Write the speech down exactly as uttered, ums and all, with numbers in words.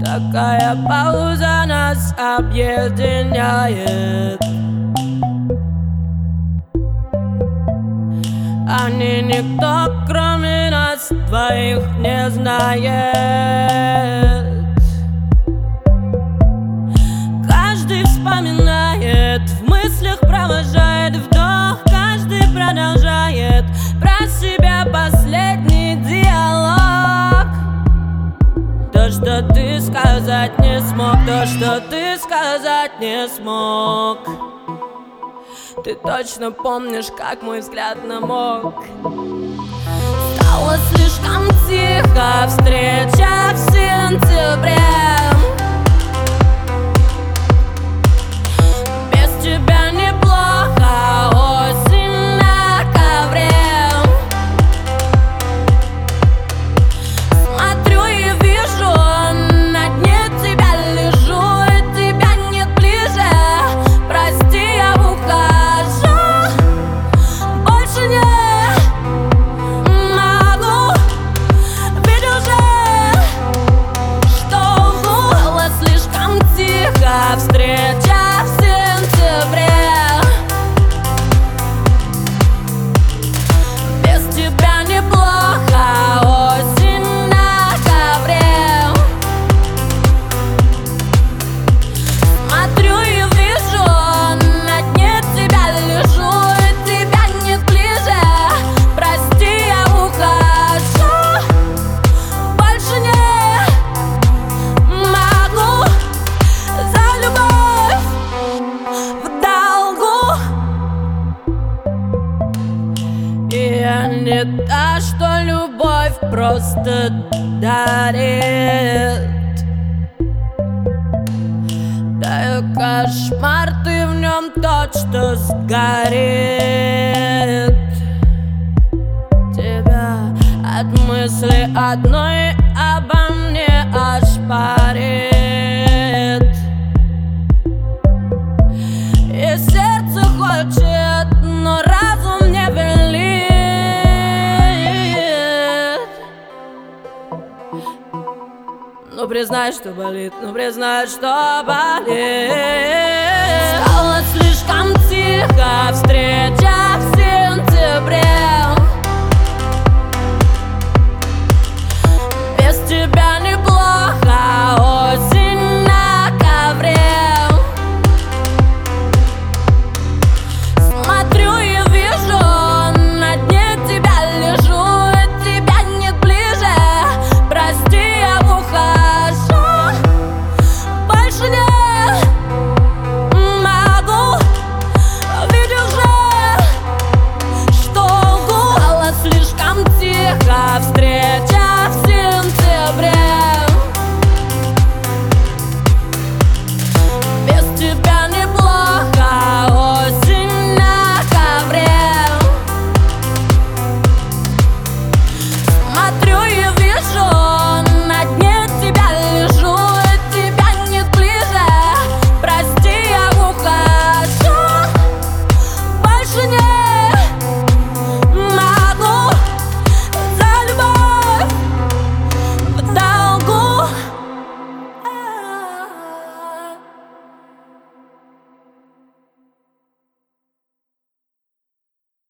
Такая пауза нас объединяет. Они никто, кроме нас двоих, не знает. Каждый вспоминает, в мыслях провожает вдох. Каждый продолжает про себя последний диалог. То, что ты сказать не смог, то, что ты сказать не смог. Ты точно помнишь, как мой взгляд намок. Стало слишком тихо, встреча в сентябре. Без тебя неплохо, осень на ковре. Смотрю и вижу, на дне тебя лежу, и тебя нет ближе. Прости, я ухожу, больше не могу. Ведь уже что было слишком тихо, встреча в сентябре. Без тебя неплохо, осень на ковре. Смотрю и вижу, на дне тебя лежу, и тебя нет ближе. Прости, я ухожу, больше не могу. За любовь в долгу. И я не та, что любовь просто дарит. Даю кошмар, ты в нем тот, что сгорит. Тебя от мысли одной обо мне аж парит. И сердце хочет, но разум не велит. Ну признай, что болит, ну признай, что болит. Стало слишком тихо, встреча в сентябре. Без тебя неплохо, осень на ковре. Смотрю и вижу, на дне тебя лежу, и тебя нет ближе. Прости, я ухожу, больше не могу. Ведь уже что стало слишком тихо, встреча в сентябре.